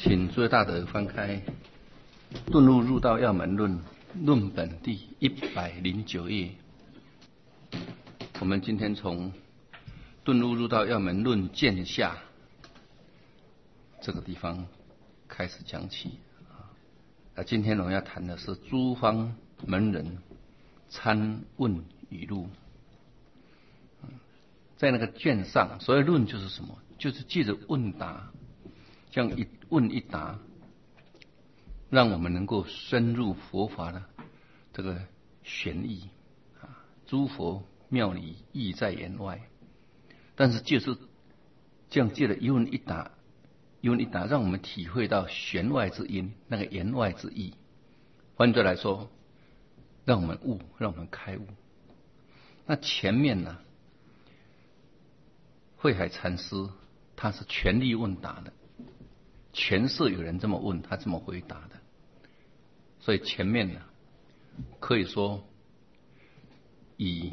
请诸位大德翻开《顿悟入道要门论》论本第109页。我们今天从《顿悟入道要门论》见下这个地方开始讲起。今天我们要谈的是诸方门人参问语录。在那个卷上，所谓论就是什么？就是借着问答，这样一问一答，让我们能够深入佛法的这个玄义。诸佛妙理义在言外，但是就是这样借着一问一答，一问一答，让我们体会到弦外之音，那个言外之意。换句来说，让我们悟，让我们开悟。那前面呢，慧海禅师他是全力问答的，全社有人这么问，他这么回答的。所以前面呢，可以说以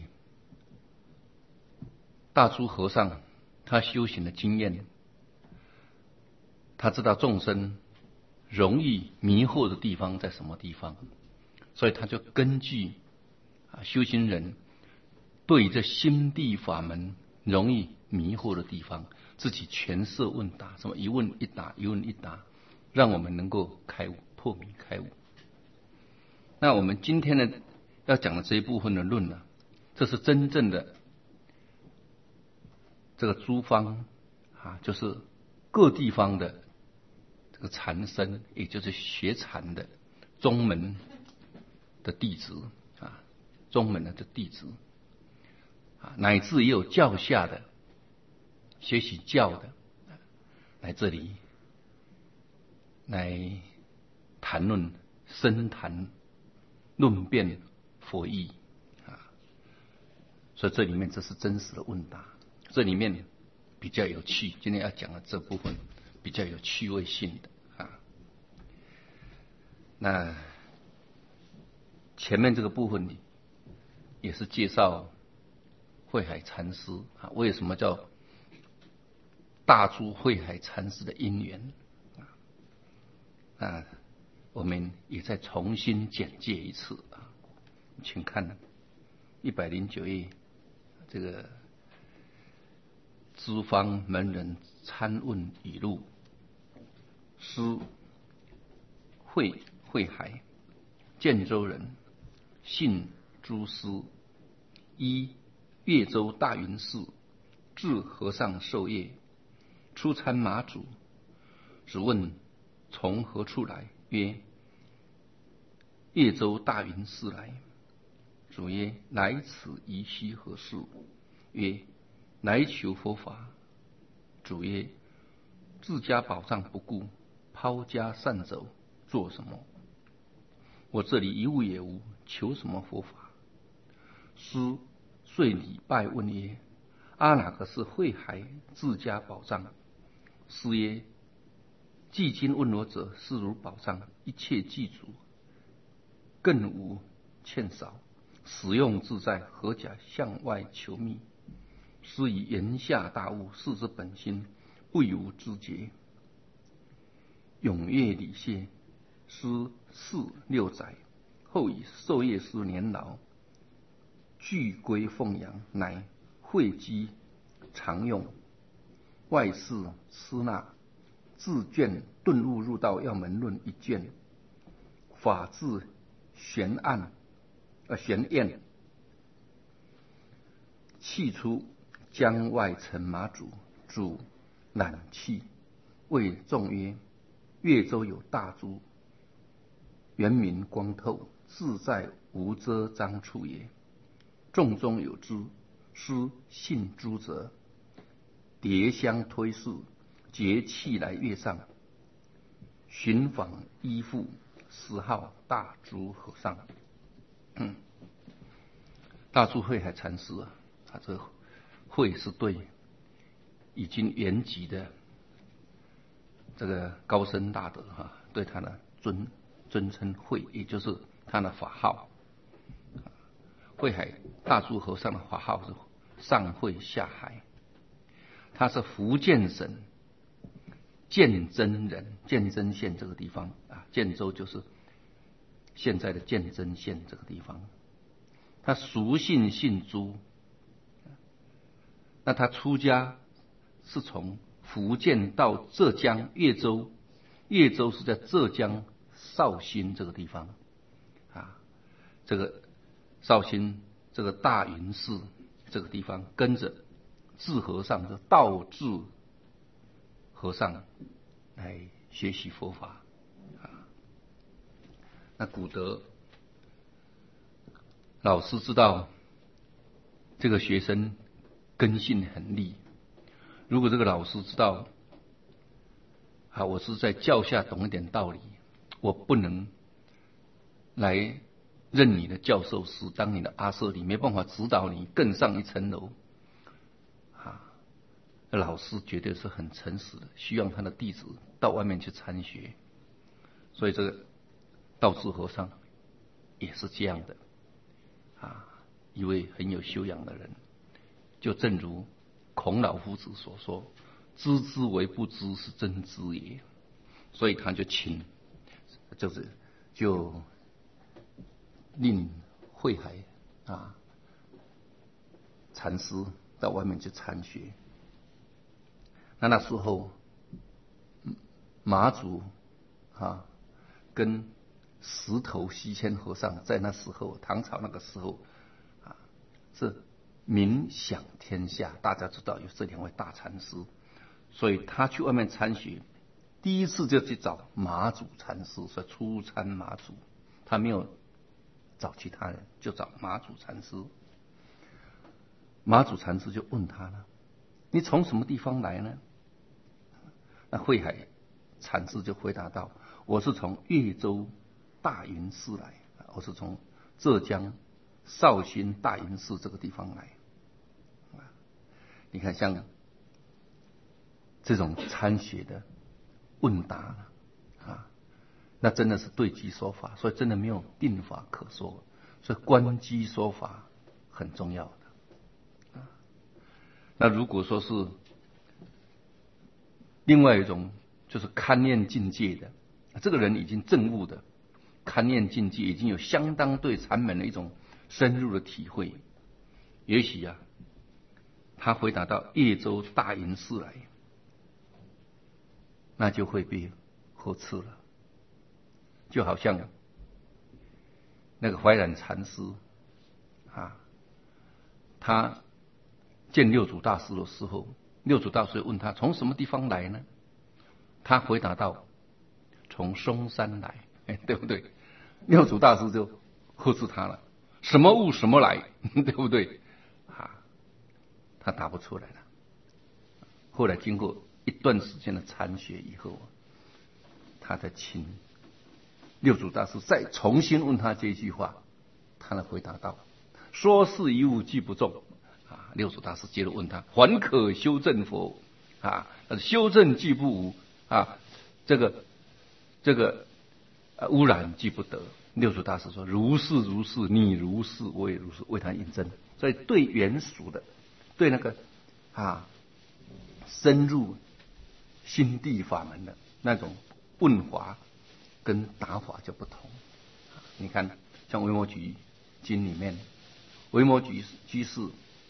大珠和尚他修行的经验，他知道众生容易迷惑的地方在什么地方，所以他就根据修行人对这心地法门容易迷惑的地方，自己全设问答，什么一问一答，一问一答，让我们能够开悟，破迷开悟。那我们今天呢要讲的这一部分的论呢，这是真正的这个诸方就是各地方的这个禅僧，也就是学禅的宗门的弟子宗门的弟子乃至也有教下的学习教的来这里来谈论深谈论辩佛义所以这里面这是真实的问答，这里面比较有趣，今天要讲的这部分比较有趣味性的那前面这个部分里也是介绍慧海禅师为什么叫大珠慧海禅师的因缘我们也再重新简介一次请看109页这个诸方门人参问语录。师慧海，建州人，姓朱师，依越州大云寺智和尚授业，初参马祖，只问从何处来，曰越州大云寺来。主曰：来此宜须何事？曰：来求佛法。主曰：自家宝藏不顾，抛家散走，做什么？我这里一物也无，求什么佛法？师遂礼拜问曰：阿哪个是慧海自家宝藏？师曰：既今问我者，是如宝藏，一切具足，更无欠少，使用自在，何假向外求觅？师以言下大悟，是之本心，不由知觉。踊跃礼谢。师嗣6载，后以授业师年老，具归奉养，乃会稽常用，外事师纳，自卷《顿悟入道要门论》一卷，法治玄验，弃出江外乘马祖，主览器，谓众曰：越州有大珠，圆明光透，自在无遮障处也。众中有之，师信诸者，叠相推事，结器来越上，寻访依附，师号大珠和尚。大珠慧海禅师他这个慧是对已经圆寂的这个高僧大德对他的尊称慧，也就是他的法号。慧海大珠和尚的法号是上慧下海，他是福建省鉴真人，鉴真县这个地方啊，建州就是现在的鉴真县这个地方。他俗姓朱，那他出家是从福建到浙江越州，越州是在浙江绍兴这个地方啊，这个绍兴这个大云寺这个地方，跟着智和尚的道智和尚来学习佛法啊。那古德老师知道这个学生根性很利，如果这个老师知道啊，我是在教下懂一点道理，我不能来任你的教授师，当你的阿舍利，没办法指导你更上一层楼啊。老师绝对是很诚实的，希望他的弟子到外面去参学，所以这个道智和尚也是这样的啊，一位很有修养的人。就正如孔老夫子所说，知之为不知，是真知也。所以他就就令慧海啊禅师到外面去参学。那时候马祖啊跟石头西迁和尚在那时候唐朝那个时候啊是名响天下，大家知道有这两位大禅师，所以他去外面参学，第一次就去找马祖禅师，所以初参马祖，他没有找其他人，就找马祖禅师。马祖禅师就问他了：“你从什么地方来呢？”那慧海禅师就回答道：“我是从越州大云寺来，我是从浙江绍兴大云寺这个地方来。”你看，像这种参学的问答啊，那真的是对机说法，所以真的没有定法可说，所以观机说法很重要的。那如果说是另外一种，就是勘念境界的，这个人已经证悟的，勘念境界已经有相当对禅门的一种深入的体会，也许啊，他回答到越州大云寺来，那就会被呵斥了。就好像那个怀染禅师啊，他见六祖大师的时候，六祖大师问他从什么地方来呢？他回答道：“从嵩山来。”对不对？六祖大师就呵斥他了：“什么悟什么来？”对不对？他答不出来了。后来经过一段时间的参学以后，他才请六祖大师再重新问他这句话，他来回答道：“说是一物即不中。”六祖大师接着问他：“还可修正否？”修正既不无这个污染既不得。六祖大师说：“如是如是，你如是，我也如是。”为他印证。所以对原属的，对那个深入心地法门的那种问法跟答法就不同。你看，像《维摩诘经》里面，维摩诘居士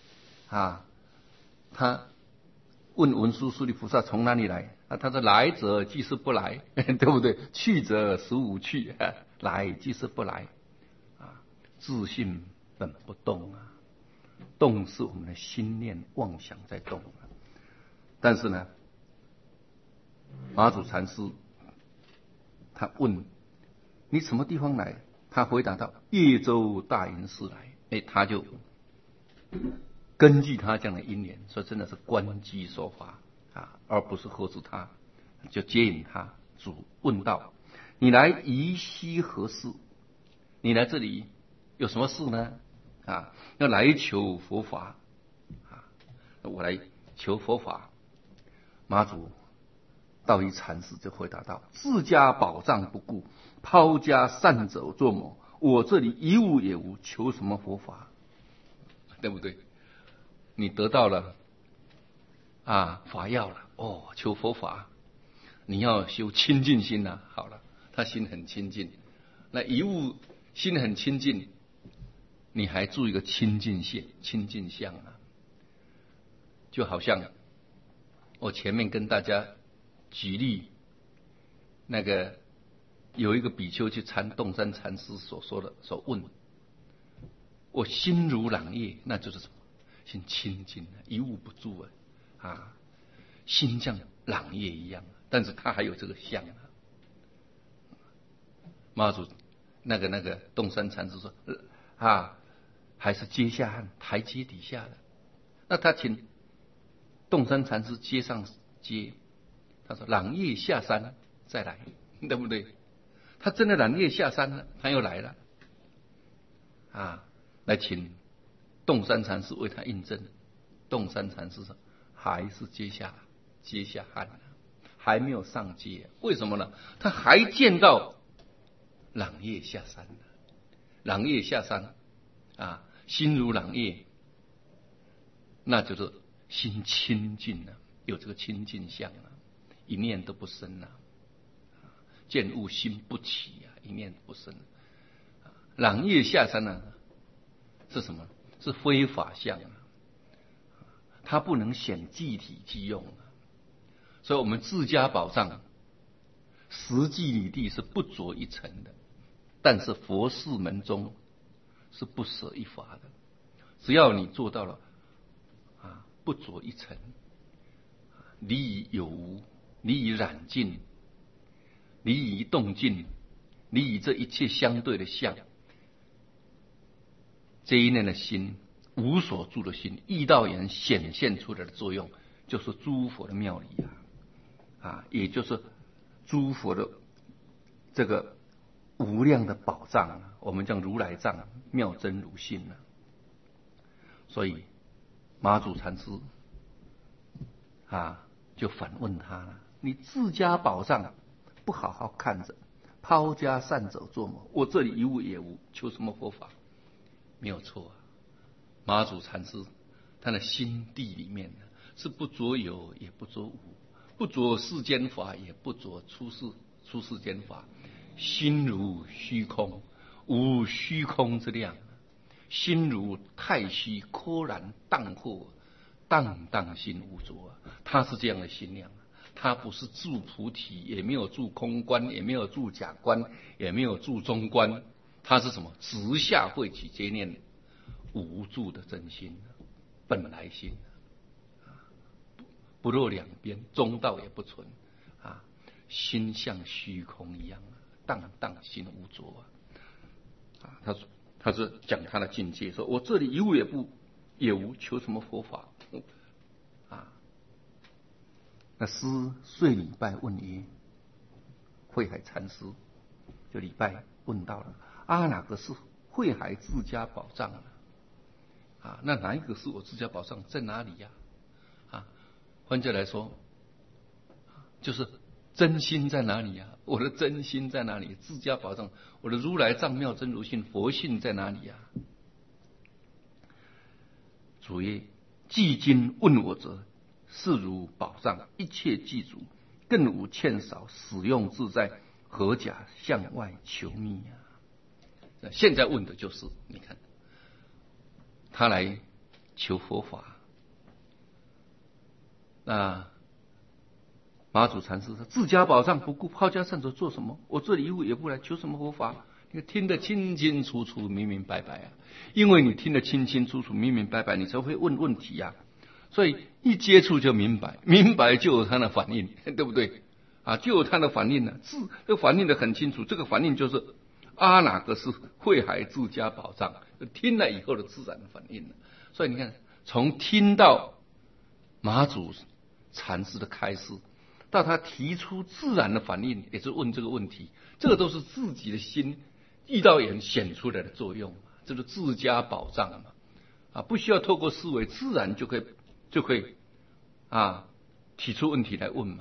他问文殊师利菩萨从哪里来？他说：“来者即是不来，对不对？去者实无去，来即是不来。自性本不动动是我们的心念妄想在动。”但是呢，马祖禅师他问你什么地方来？他回答到越州大云寺来。他就根据他这样的因缘，所以真的是观机说法而不是呵斥他，就接引他。主问道：“你来宜溪何事？你来这里有什么事呢？”要来求佛法我来求佛法。马祖道一禅师就回答道：“自家宝藏不顾，抛家散走做某，我这里一物也无，求什么佛法？”对不对？你得到了法药了，求佛法。 你要修清净心啊。好了，他心很清净，那一物心很清净，你还住一个清净相啊。就好像我前面跟大家举例，那个有一个比丘去参洞山禅师所问，我心如朗月，那就是什么？心清净，一物不住心像朗月一样，但是他还有这个相啊。妈祖那个洞山禅师说还是阶下汉，台阶底下的。那他请洞山禅师接上阶，他说朗月下山再来，对不对？他真的朗月下山了，他又来了来请洞山禅师为他印证。洞山禅师说还是阶下汉，还没有上阶。为什么呢？他还见到朗月下山，朗月下山心如朗月，那就是心清净了，有这个清净相了，一念都不生了，见物心不起一念都不生。朗月下山呢，是什么？是非法相它不能显具体即用所以我们自家宝藏实际履地是不着一尘的，但是佛事门中是不舍一法的。只要你做到了不着一尘，离以有无，离以染尽，离以动静，离以这一切相对的相，这一念的心，无所住的心，依道言显现出来的作用，就是诸佛的妙理也就是诸佛的这个无量的宝藏我们讲如来藏妙真如性所以马祖禅师就反问他了：你自家宝藏不好好看着，抛家散走做么？我这里一物也无，求什么佛法？没有错马祖禅师他的心地里面是不着有也不着无，不着世间法也不着出世间法，心如虚空，无虚空之量，心如太虚豁然荡豁，荡荡心无着他是这样的心量，他不是住菩提，也没有住空观，也没有住假观，也没有住中观，他是什么？直下慧起皆念无住的真心，本来心不落两边，中道也不存心像虚空一样荡荡心无着他是讲他的境界，说我这里一物也无，求什么佛法那师遂礼拜问曰：慧海禅师就礼拜问到了哪个是慧海自家宝藏那哪一个是我自家宝藏在哪里换句来说就是真心在哪里我的真心在哪里？自家宝藏，我的如来藏妙真如性佛性在哪里主曰：既今问我者，是如宝藏，一切具足，更无欠少，使用自在，何假向外求觅现在问的就是你看他来求佛法，那马祖禅师说：自家宝藏不顾，抛家散走做什么？我这里一物也不来，求什么佛法？你听得清清楚楚、明明白白因为你听得清清楚楚、明明白白，你才会问问题所以一接触就明白，明白就有他的反应，对不对就有他的反应这个反应的很清楚，这个反应就是哪个是慧海自家宝藏？听了以后的自然的反应所以你看，从听到马祖禅师的开示，到他提出自然的反应，也是问这个问题，这个都是自己的心依道眼显出来的作用，这是自家宝藏不需要透过思维，自然就可以提出问题来问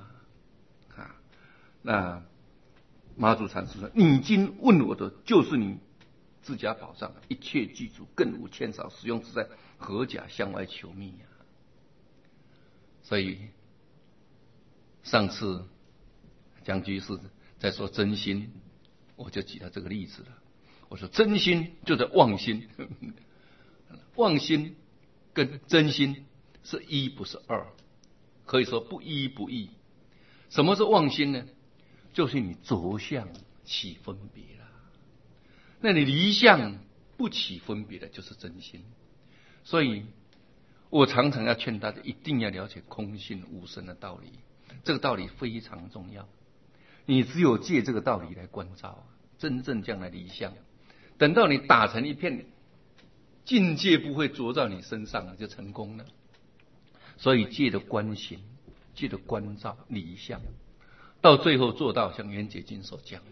那马祖禅师说：你今问我的就是你自家宝藏，一切具足，更无欠少，使用自在，何假向外求觅所以上次江居士在说真心，我就举了这个例子了。我说真心就在妄心，妄心跟真心是一不是二，可以说不一不异。什么是妄心呢？就是你着相起分别了，那你离相不起分别的就是真心。所以我常常要劝大家一定要了解空性无生的道理，这个道理非常重要。你只有借这个道理来关照，真正将来离相，等到你打成一片，境界不会着到你身上，就成功了。所以借着观行，借着关照离相，到最后做到像圆觉经所讲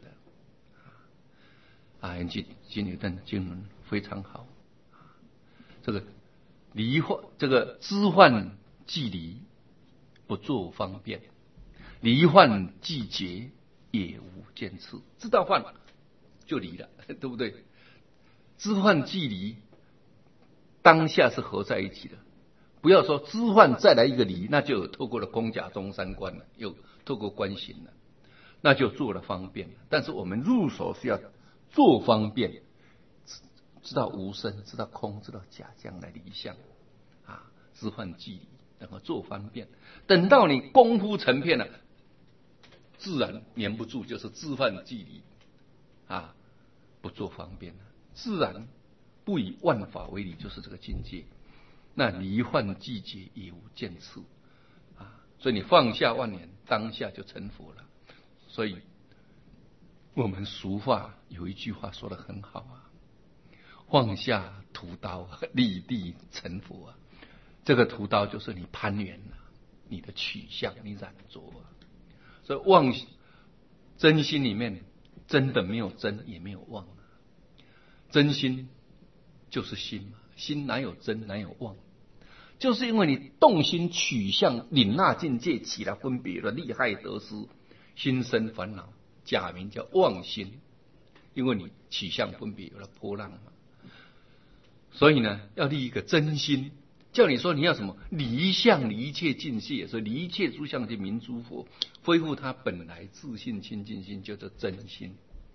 的圆觉经有段经文非常好，这个离患，这个知患即离，不作方便；离患即结，也无见次。知道患就离了，对不对？知患即离，当下是合在一起的。不要说知患再来一个离，那就有透过了空假中三观了，又透过观行了，那就做了方便了。但是我们入手是要做方便，知道无生，知道空，知道假，将来离相知患即离，然后做方便。等到你功夫成片了，自然黏不住，就是知患即离不做方便了，自然不以万法为理，就是这个境界。那离患即结，也无见次所以你放下万年，当下就成佛了。所以我们俗话有一句话说得很好放下屠刀，立地成佛这个屠刀就是你攀缘了，你的取向，你染着所以妄真心里面真的没有真，也没有妄真心就是心嘛，心哪有真，哪有妄？就是因为你动心取向，领纳境界，起来分别了利害得失，心生烦恼，假名叫妄心。因为你取向分别有了波浪嘛，所以呢，要立一个真心。叫你说你要什么离相离一切境界，所以离一切诸相即名诸佛，恢复他本来自信清净心，叫做真心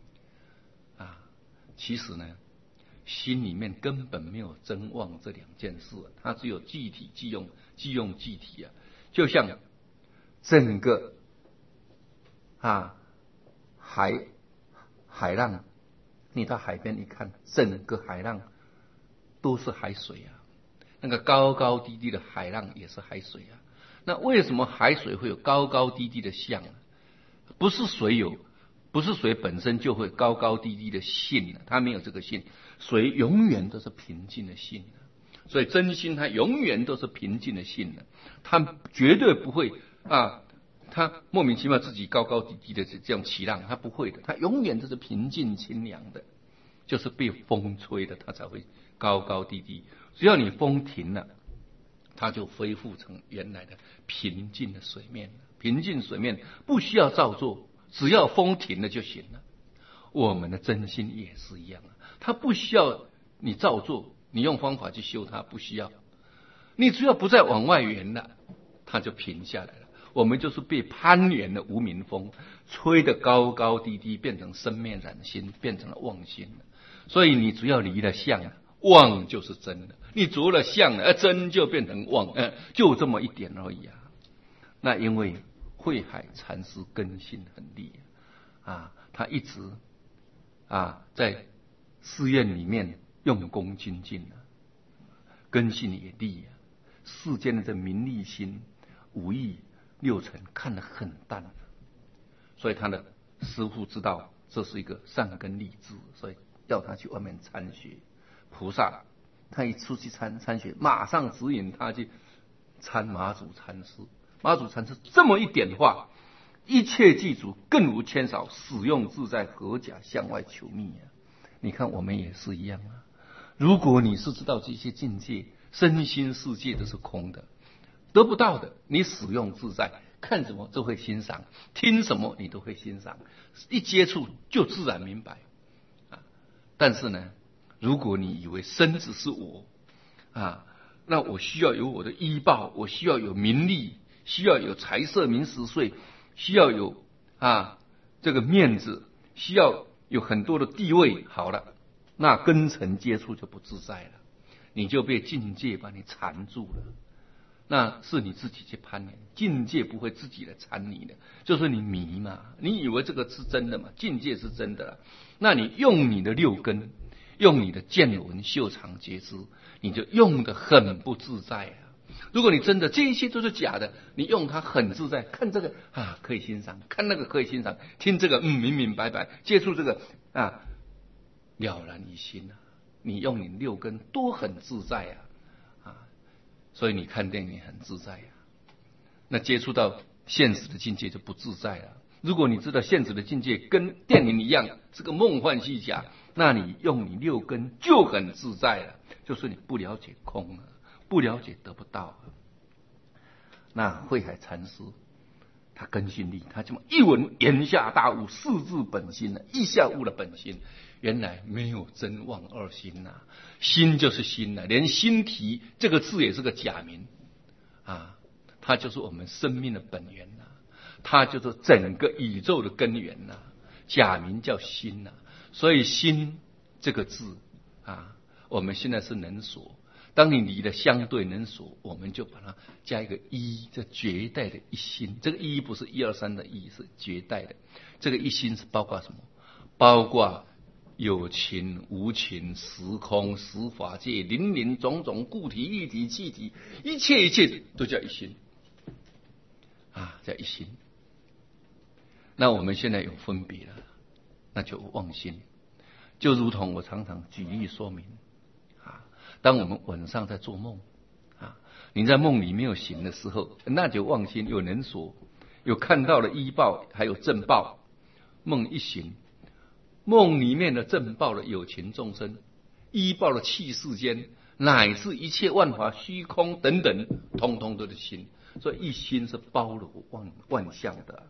其实呢，心里面根本没有真妄这两件事它只有即体即用，即用即体就像整个海浪，你到海边一看，整个海浪都是海水那个高高低低的海浪也是海水那为什么海水会有高高低低的相不是水本身就会高高低低的性它没有这个性，水永远都是平静的性所以真心它永远都是平静的性它绝对不会它莫名其妙自己高高低低的这样起浪，它不会的，它永远都是平静清凉的，就是被风吹的它才会高高低低。只要你风停了，它就恢复成原来的平静的水面。平静水面不需要造作，只要风停了就行了。我们的真心也是一样它不需要你造作，你用方法去修它，不需要。你只要不再往外圆了，它就平下来了。我们就是被攀缘的无明风吹得高高低低，变成生灭染心，变成了妄心了。所以你只要离了相妄就是真的，你着了相真就变成妄就这么一点而已那因为慧海禅师根性很利他一直在寺院里面用功精进根性也利世间的这名利心五欲六尘看得很淡所以他的师父知道这是一个善根利智，所以要他去外面参学。菩萨他一出去参学，马上指引他去参马祖禅师。马祖禅师这么一点话，一切具足，更无牵少，使用自在，合甲向外求觅你看我们也是一样如果你是知道这些境界，身心世界都是空的，得不到的，你使用自在，看什么都会欣赏，听什么你都会欣赏，一接触就自然明白但是呢，如果你以为身子是我那我需要有我的依报，我需要有名利，需要有财色名食睡，需要有这个面子，需要有很多的地位，好了，那跟尘接触就不自在了，你就被境界把你缠住了。那是你自己去攀缘，境界不会自己来缠你的，就是你迷嘛，你以为这个是真的嘛，境界是真的了，那你用你的六根，用你的见闻嗅尝觉知，你就用得很不自在啊。如果你真的这一切都是假的，你用它很自在，看这个可以欣赏，看那个可以欣赏，听这个明明白白，接触这个了然于心啊，你用你六根都很自在所以你看电影很自在那接触到现实的境界就不自在了。如果你知道现实的境界跟电影一样是个梦幻虚假，那你用你六根就很自在了，就是你不了解空不了解得不到那慧海禅师他根性力，他这么一闻言下大悟，视自本心一下悟了本心，原来没有真妄二心心就是心连心体这个字也是个假名它就是我们生命的本源它就是整个宇宙的根源假名叫心所以心这个字我们现在是能所，当你离了相对能所，我们就把它加一个一，这绝代的一心。这个一不是1、2、3的一，是绝代的。这个一心是包括什么？包括有情无情、时空十法界、林林种种固体液体气体，一切一切都叫一心叫一心。那我们现在有分别了，那就妄心。就如同我常常举例说明当我们晚上在做梦你在梦里没有醒的时候，那就妄心，有能所，有看到了依报，还有正报。梦一醒，梦里面的正报的有情众生，依报的气世间，乃至一切万法虚空等等，通通都是心。所以一心是包罗万象的。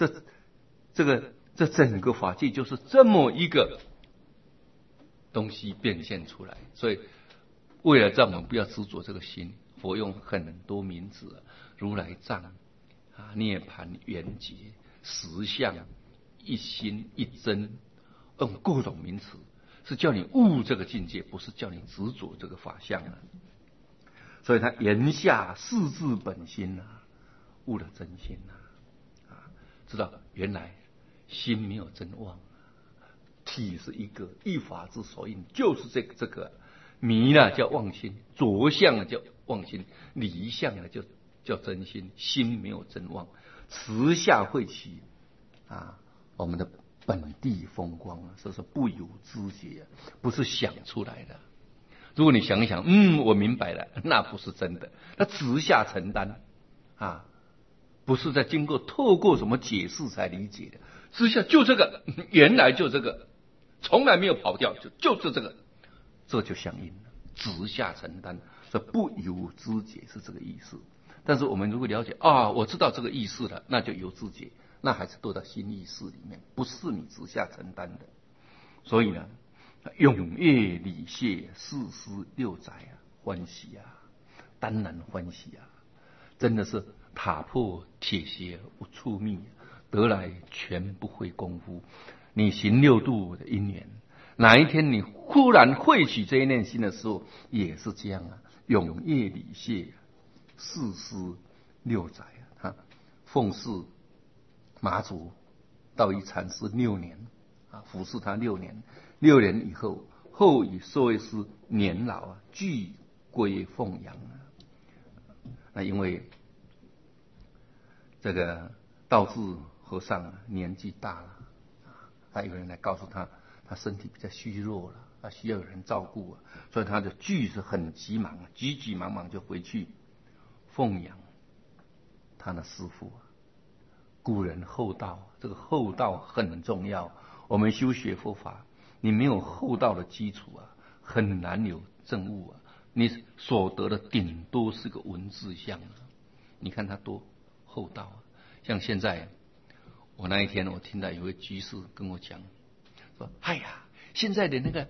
这整个法界就是这么一个东西变现出来。所以为了让我们不要执着这个心，佛用很多名字，如来藏涅盘圆觉实相一心一真，用各种名词，是叫你悟这个境界，不是叫你执着这个法相所以他言下视自本心悟了真心知道原来心没有真妄，体是一个，一法之所应，就是这个迷叫妄心，着相叫妄心，离相叫真心。心没有真妄，慈下慧起我们的本地风光这是不由知觉不是想出来的。如果你想一想我明白了，那不是真的，那直下承担不是在经过透过什么解释才理解的，直下就这个，原来就这个，从来没有跑掉，就是这个，这就相应了。直下承担，这不由知觉是这个意思。但是我们如果了解我知道这个意思了，那就由知觉，那还是都在心意识里面，不是你直下承担的。所以呢，踊跃礼谢世师六载欢喜当然欢喜真的是踏破铁鞋无处觅，得来全不费功夫。你行六度的因缘，哪一天你忽然汇取这一念心的时候，也是这样踊跃礼谢世师六载奉侍马祖道一禅师6年服侍他6年，6年以后，后以舍卫师年老俱归凤阳那因为这个道智和尚年纪大了有人来告诉他，他身体比较虚弱了需要有人照顾所以他的俱是很急忙急急忙忙就回去奉养他的师父古人厚道，这个厚道很重要。我们修学佛法，你没有厚道的基础很难有证悟你所得的顶多是个文字相你看他多厚道像现在我那一天我听到有位居士跟我讲说，哎呀，现在的那个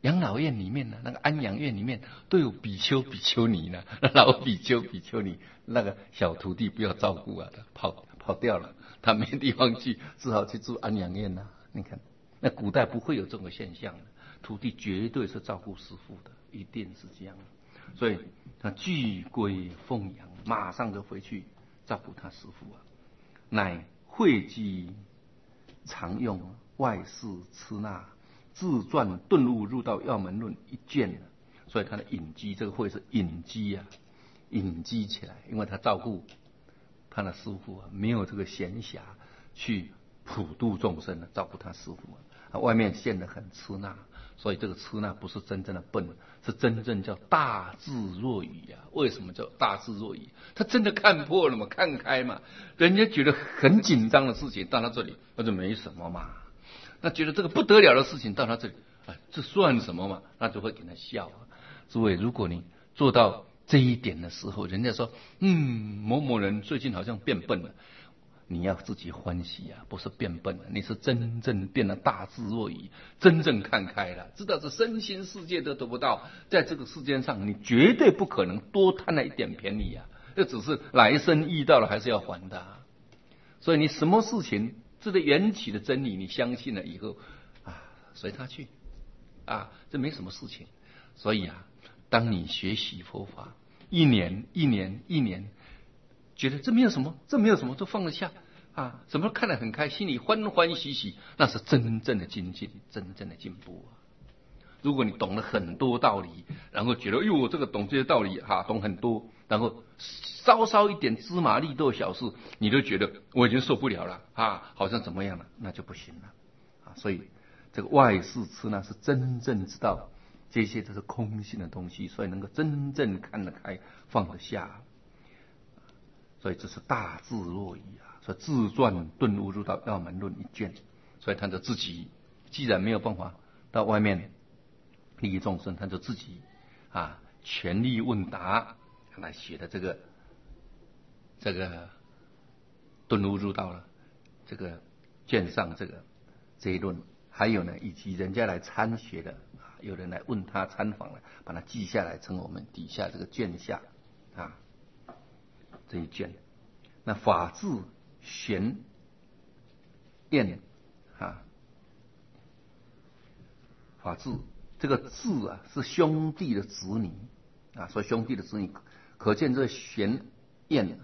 养老院里面呢，那个安养院里面都有比丘比丘尼呢，老比丘比丘尼，那个小徒弟不要照顾啊，他跑掉了，他没地方去，只好去住安养院呐。你看，那古代不会有这种现象的，徒弟绝对是照顾师父的，一定是这样。所以他具归奉养，马上就回去照顾他师父啊，乃会稽常用外事吃纳自传顿悟入道要门论一卷，所以他的隐居，这个会是隐居啊，隐居起来，因为他照顾他的师父啊，没有这个闲暇去普度众生的照顾他师父啊，外面现得很吃纳，所以这个吃纳不是真正的笨，是真正叫大智若愚啊。为什么叫大智若愚？他真的看破了嘛，看开嘛。人家觉得很紧张的事情到他这里，那就没什么嘛。那觉得这个不得了的事情到他这里，这算什么嘛？那就会给他笑啊。诸位，如果你做到这一点的时候，人家说，某某人最近好像变笨了，你要自己欢喜啊，不是变笨了，你是真正变得大智若愚，真正看开了，知道这身心世界都得不到，在这个世界上你绝对不可能多贪了一点便宜啊，这只是来生遇到了还是要还的啊。所以你什么事情这个缘起的真理你相信了以后啊，随他去啊，这没什么事情。所以啊，当你学习佛法一年，觉得这没有什么，都放得下啊，什么都看得很开，心里欢欢喜喜，那是真正的精进，真正的进步啊。如果你懂了很多道理，然后觉得我这个懂这些道理懂很多，然后稍一点芝麻绿豆小事，你都觉得我已经受不了了好像怎么样了，那就不行了啊。所以这个外事痴呢，是真正知道这些都是空性的东西，所以能够真正看得开，放得下。所以这是大智若愚啊！所以自传顿悟入道要门论一卷，所以他就自己既然没有办法到外面利益众生，他就自己全力问答来写的这个顿悟入道了这个卷上这一论，还有呢，以及人家来参学的有人来问他参访了，把它记下来，成我们底下这个卷下这一卷。那法治玄验法治这个治是兄弟的子女所以兄弟的子女，可见这玄验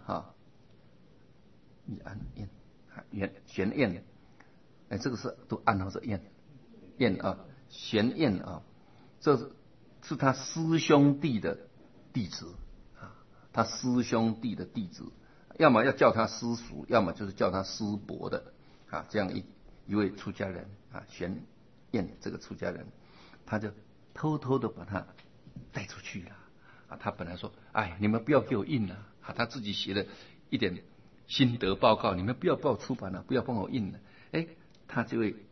玄验这个是都暗号是验玄验这是他师兄弟的弟子他师兄弟的弟子，要么要叫他师叔，要么就是叫他师伯的这样一位出家人玄验这个出家人，他就偷偷的把他带出去了他本来说你们不要给我印了他自己写了一点心得报告，你们不要帮我出版了，不要帮我印了。他这位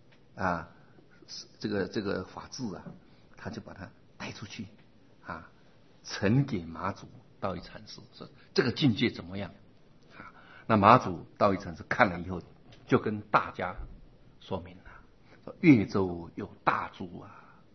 这个法治他就把他带出去呈给马祖道一禅师，说这个境界怎么样那马祖道一禅师看了以后，就跟大家说明了，说越州有大珠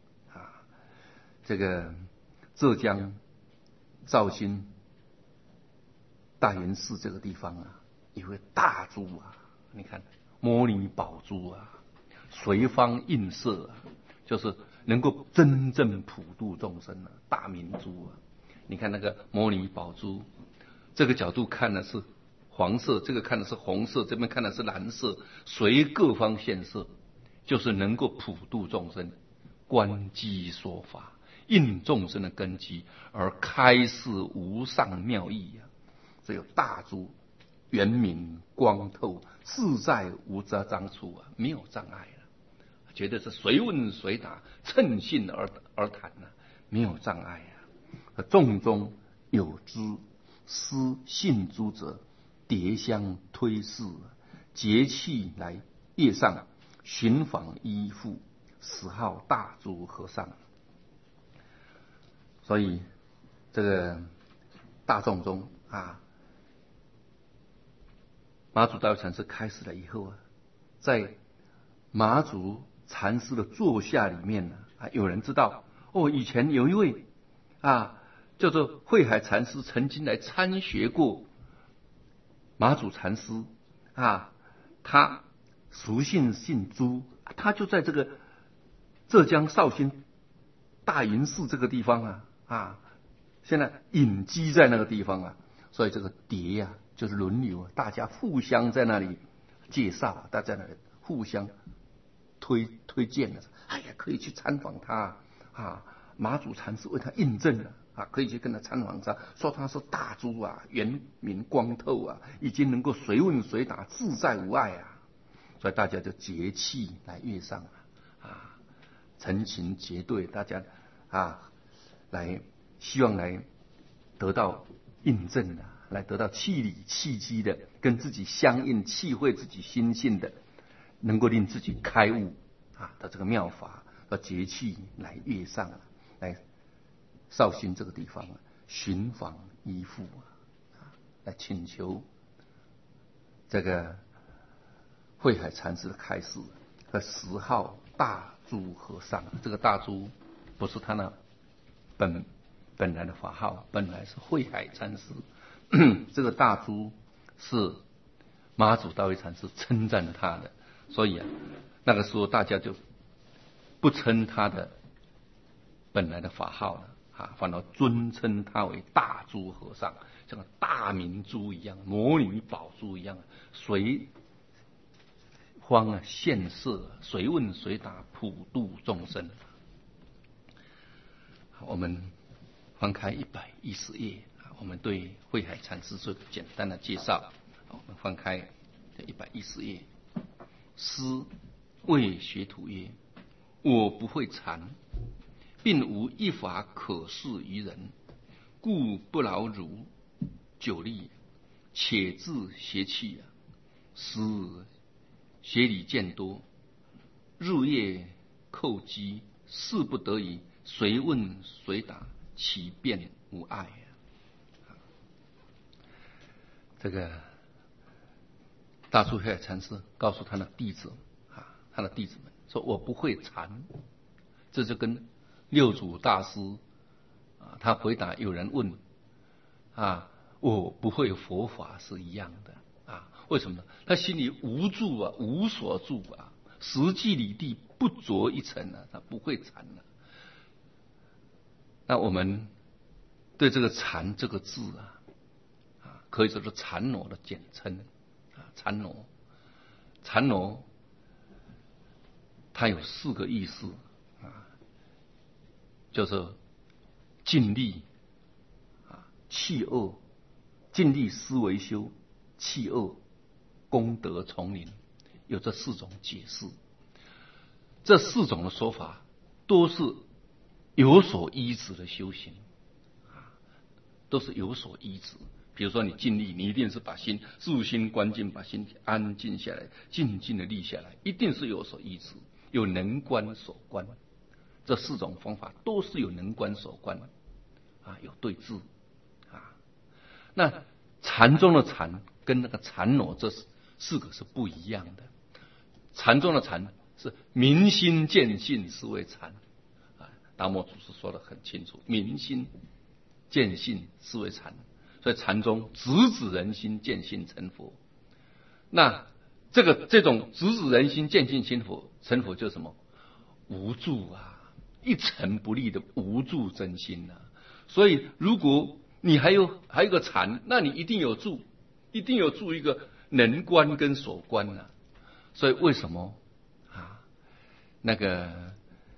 这个浙江绍兴大元寺这个地方有个大珠你看摩尼宝珠随方映射就是能够真正普度众生大明珠你看那个摩尼宝珠，这个角度看的是黄色，这个看的是红色，这边看的是蓝色，随各方现色，就是能够普度众生，观机说法，应众生的根基，而开示无上妙义这有大珠圆明光透，自在无遮障处没有障碍了，觉得是随问随答，称性而谈没有障碍众中有知思信诸者，迭相推示，节气来夜上，寻访依附，死号大珠和尚。所以这个大众中马祖道禅师开始了以后在马祖禅师的座下里面有人知道以前有一位叫做慧海禅师，曾经来参学过马祖禅师他俗姓朱，他就在这个浙江绍兴大云寺这个地方现在隐居在那个地方所以这个蝶就是轮流大家互相在那里介绍，大家在那里互相推荐的，可以去参访他马祖禅师为他印证了可以去跟他参访他，说他是大珠圆明光透已经能够随问随答，自在无碍所以大家就结契来约上成群结队，大家来希望来得到印证的，来得到契理契机的，跟自己相应契会自己心性的，能够令自己开悟的这个妙法，要结契来约上来绍兴这个地方寻访依附来请求这个慧海禅师的开示和10号大珠和尚。这个大珠不是他那本来的法号，本来是慧海禅师这个大珠是马祖大慧禅师称赞他的，所以那个时候大家就不称他的本来的法号了反而尊称他为大珠和尚，像大明珠一样，摩尼宝珠一样，随方现色，随问随答，普度众生。我们翻开110页，我们对慧海禅师做个简单的介绍。我们翻开110页，师谓学徒曰：我不会禅，并无一法可示于人，故不劳如久立，且自邪气师学理渐多，日夜叩击，事不得已，随问随答，其辩无碍这个大珠慧海禅师告诉他的弟子们说：我不会禅。这就跟六祖大师他回答有人问我不会佛法是一样的为什么呢？他心里无助无所住实际里地不着一尘他不会禅那我们对这个禅这个字可以说是禅挪的简称禅挪它有4个意思就是尽力弃恶，尽力思维修，弃恶功德丛林，有这4种解释。这4种的说法都是有所依止的修行都是有所依止。比如说你尽力，你一定是把心入心观境，把心安静下来，静静的立下来，一定是有所依止，有能观所观。这4种方法都是有能观所观有对治那禅中的禅跟那个禅挪这4个是不一样的。禅中的禅是明心见性是为禅达摩祖师说得很清楚，明心见性是为禅。所以禅中直指人心，见性成佛。那这种直指人心，见性成佛就是什么？无助一尘不立的无助真心所以如果你还有个禅，那你一定有住一个能观跟所观所以为什么那个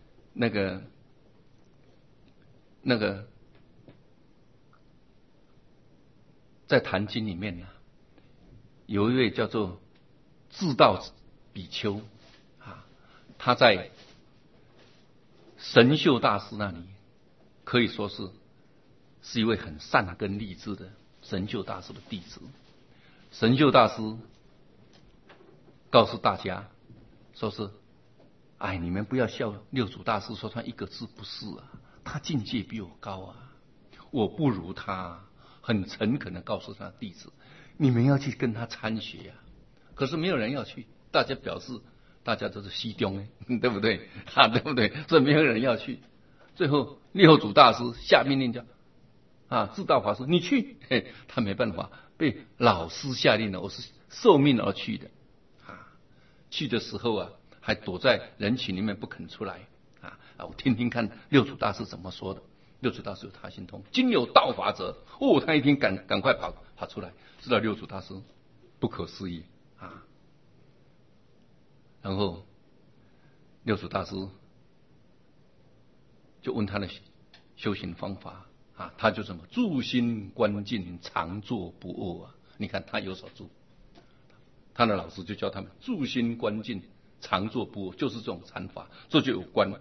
在坛经里面有一位叫做智道比丘他在神秀大师那里可以说是一位很善根立志的神秀大师的弟子。神秀大师告诉大家说是你们不要笑六祖大师说他一个字不是他境界比我高我不如他很诚恳的告诉他弟子，你们要去跟他参学可是没有人要去，大家表示大家都是西中对不对？对不对？所以没有人要去。最后六祖大师下命令叫智道法师你去，他没办法，被老师下令了，我是受命而去的。去的时候还躲在人群里面不肯出来。我听听看六祖大师怎么说的。六祖大师有他心通，今有道法者，他一听赶快跑出来，知道六祖大师不可思议。然后六祖大师就问他的修行方法他就什么住心观静，常坐不卧你看他有所住，他的老师就教他们住心观静，常坐不卧，就是这种禅法，这就有观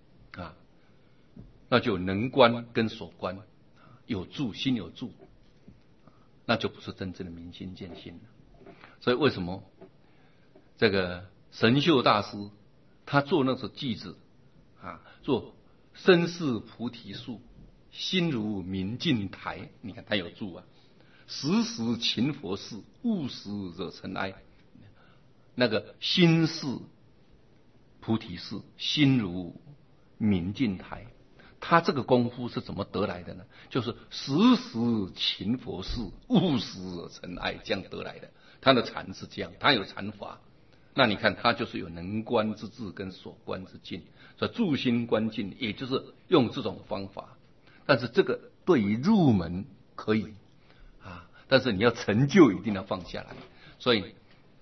那就有能观跟所观，有住心有住，那就不是真正的明心见性了。所以为什么这个神秀大师他做那首偈子做身是菩提树，心如明镜台，你看他有住时时勤佛事，勿使惹尘埃。那个心是菩提树，心如明镜台，他这个功夫是怎么得来的呢？就是时时勤佛事，勿使惹尘埃，这样得来的。他的禅是这样，他有禅法。那你看他就是有能观之智跟所观之境，所以住心观境也就是用这种方法。但是这个对于入门可以但是你要成就一定要放下来。所以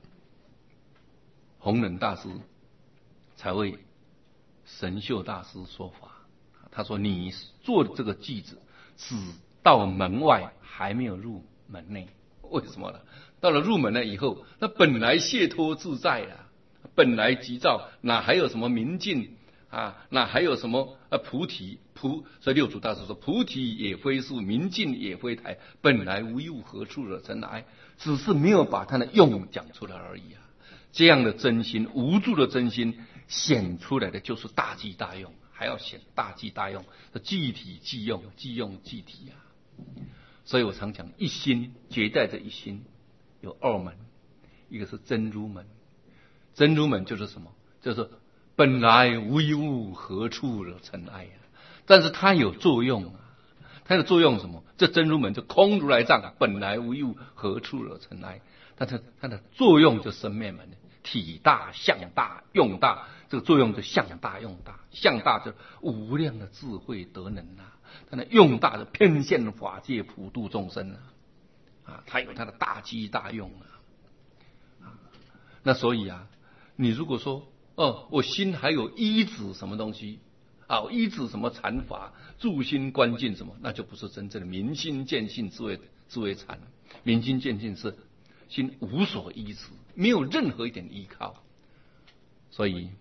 弘忍大师才为神秀大师说法。他说你做的这个偈子只到门外，还没有入门内。为什么呢？到了入门了以后，那本来解脱自在本来即照，哪还有什么明镜哪还有什么菩提所以六祖大师说菩提也非树，明镜也非台，本来无一物，何处惹尘埃。只是没有把它的用讲出来而已这样的真心，无助的真心显出来的就是大寂大用，还要显大寂大用，寂体寂用，寂用寂体所以我常讲一心结在这一心有二门，一个是真如门。真如门就是什么？就是本来无一物，何处惹尘埃但是它有作用它的作用什么？这真如门就空如来藏，本来无一物，何处惹尘埃。但是它的作用就生灭门，体大相大用大，这个作用就相大用大，相大就无量的智慧德能它的用大就偏现法界，普度众生它有它的大机大用那所以你如果说我心还有依止什么东西依止什么禅法，住心观静什么，那就不是真正的明心见性智慧禅。明心见性是心无所依止，没有任何一点依靠。所以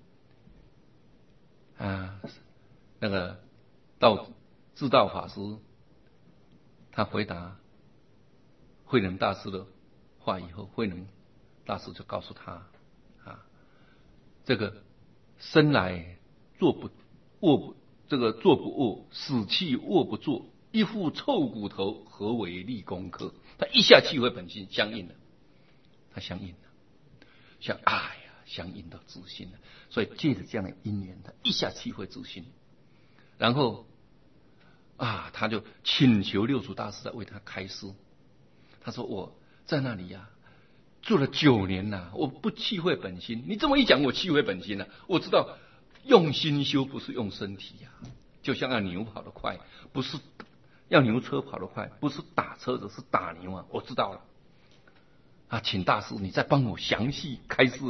那个智道法师他回答慧能大师的话以后，慧能大师就告诉他这个生来坐不卧，这个坐不卧，死气卧不坐，一副臭骨头，何为立功课？他一下气回本心，相应了，他相应了，相应到自信了。所以借着这样的因缘，他一下气回自信，然后他就请求六祖大师在为他开示。他说我在那里做了9年我不气会本心。你这么一讲，我气会本心我知道用心修不是用身体就像要牛跑得快，不是要牛车跑得快，不是打车子，是打牛我知道了请大师你再帮我详细开示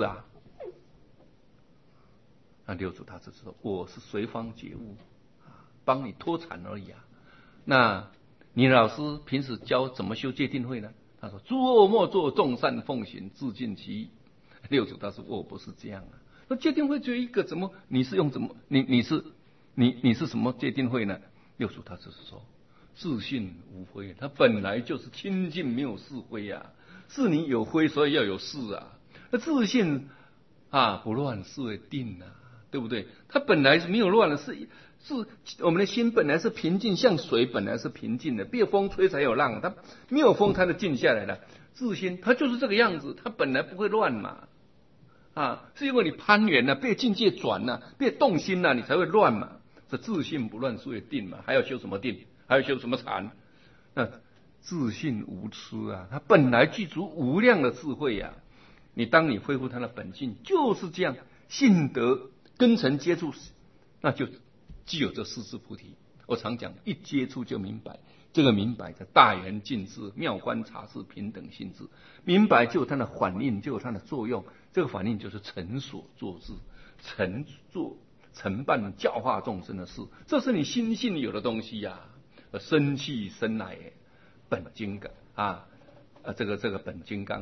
那六祖大师说我是随方觉悟帮你脱产而已那你老师平时教怎么修戒定慧呢？他说诸恶莫作，众善奉行，自尽其意。六祖大师我不是这样那戒定慧只有一个，怎么你是用怎么你是什么戒定慧呢？六祖大师说自性无非，他本来就是清净没有是非是你有非，所以要有是那自性不乱是为定对不对？他本来是没有乱的，是我们的心本来是平静，像水本来是平静的，被风吹才有浪，它没有风它就静下来了。自心它就是这个样子，它本来不会乱嘛是因为你攀缘了，被境界转了，被动心了，你才会乱嘛。这自性不乱，所以定嘛。还要修什么定？还要修什么禅？那自性无痴啊，它本来具足无量的智慧啊。当你恢复它的本性，就是这样，性德根尘接触，那就具有这四智菩提。我常讲，一接触就明白，这个明白的大圆净智、妙观察智、平等性智，明白就有它的反应，就有它的作用。这个反应就是成所作智，承办教化众生的事，这是你心性有的东西呀。生气生来本金刚这个本金刚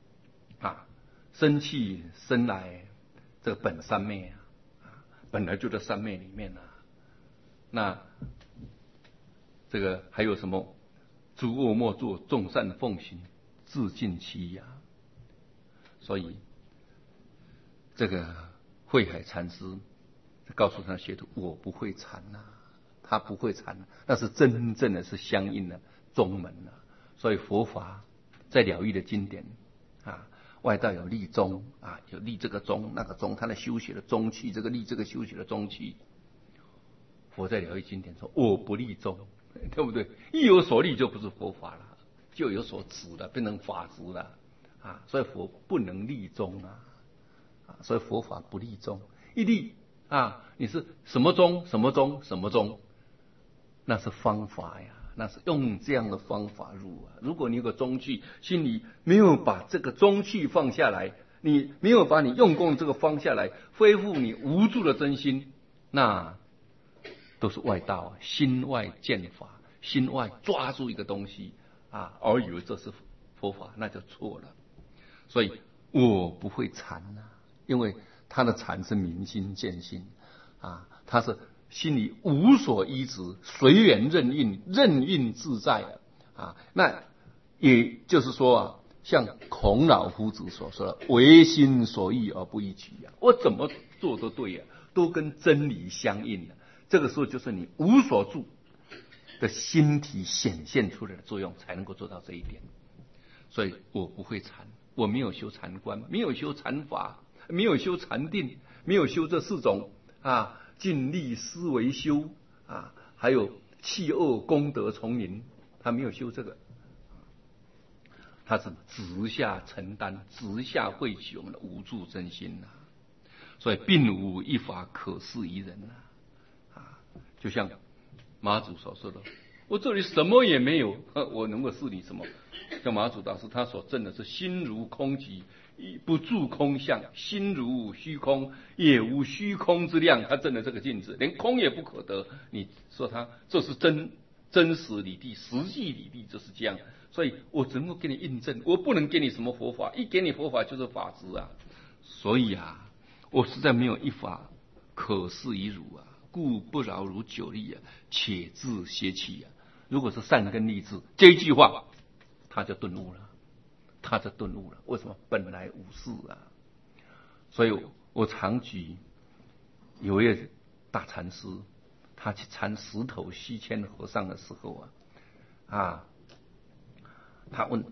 生气生来这个本三昧本来就在三昧里面那这个还有什么？诸恶莫作，众善奉行，自尽其意所以这个慧海禅师告诉他学徒，我不会禅他不会禅那是真正的是相应的宗门所以佛法在了义的经典外道有立宗有立这个宗那个宗，他的修学的宗气，这个立这个修学的宗气。佛在了义经典说，我不立宗，对不对？一有所立就不是佛法了，就有所指了，变成法执了所以佛不能立宗所以佛法不立宗。一立你是什么宗什么宗什么宗，那是方法呀，那是用这样的方法入如果你有个宗气，心里没有把这个宗气放下来，你没有把你用功这个放下来，恢复你无助的真心，那都是外道心外见法，心外抓住一个东西而以为这是佛法，那就错了。所以我不会禅因为他的禅是明心见性他是心里无所依止，随缘任运，任运自在那也就是说像孔老夫子所说的，唯心所欲而不逾矩我怎么做都对都跟真理相应这个时候就是你无所住的心体显现出来的作用，才能够做到这一点。所以我不会禅，我没有修禅观，没有修禅法，没有修禅定，没有修这四种尽力思维修还有弃恶功德从灵，他没有修这个，他是直下承担，直下汇取我们的无助真心所以并无一法可示于人就像马祖所说的，我这里什么也没有，我能够示你什么？像马祖大师他所证的是心如空寂，不住空相，心如虚空，也无虚空之量。他证的这个境界，连空也不可得。你说他这是真实理地，实际理地就是这样。所以我只能够给你印证，我不能给你什么佛法，一给你佛法就是法执所以我实在没有一法可示于汝故不饶汝久立且自歇气如果是善根立志，这一句话他就顿悟了，为什么？本来无事所以我常举有一位大禅师，他去参石头西迁和尚的时候他问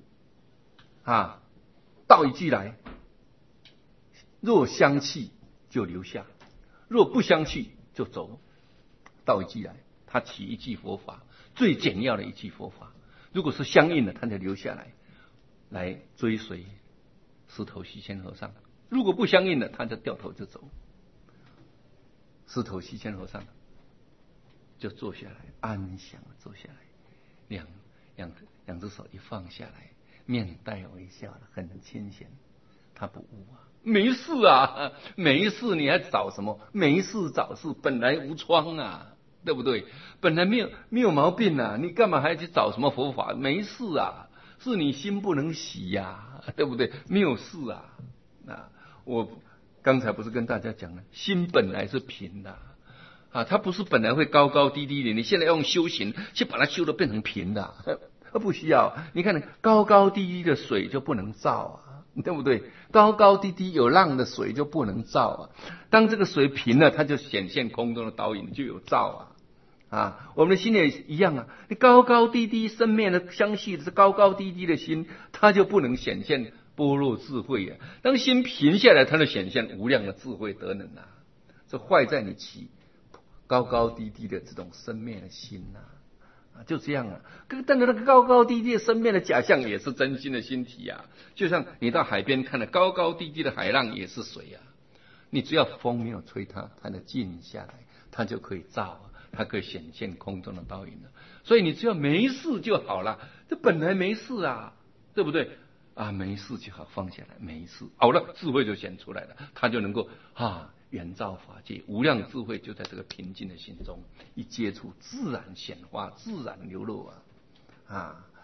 道一句来，若相契就留下，若不相契就走。道一句来，他起一句佛法，最简要的一句佛法。如果是相应的，他就留下来追随石头西迁和尚；如果不相应的，他就掉头就走。石头西迁和尚就坐下来，安详地坐下来，两只手一放下来，面带微笑的，很清闲。他不悟没事没事，你还找什么？没事找事，本来无疮对不对？本来没有毛病你干嘛还去找什么佛法？没事是你心不能洗对不对？没有事我刚才不是跟大家讲了，心本来是平的它不是本来会高高低低的，你现在用修行去把它修得变成平的不需要。你看高高低低的水就不能造对不对？高高低低有浪的水就不能造当这个水平了，它就显现空中的倒影，就有造我们的心也一样你高高低低生灭的相续的是高高低低的心，它就不能显现般若智慧呀。当心平下来，它就显现无量的智慧德能啊！这坏在你起高高低低的这种生灭的心呐。就这样啊，但是那个高高低低的生灭的假象也是真心的心体啊。就像你到海边看了高高低低的海浪也是水啊，你只要风没有吹它，它能静下来，它就可以照，它可以显现空中的倒影了。所以你只要没事就好了，这本来没事啊，对不对啊？没事就好，放下来，没事，好了，智慧就显出来了，它就能够圆照法界，无量智慧就在这个平静的心中，一接触自然显化，自然流露啊！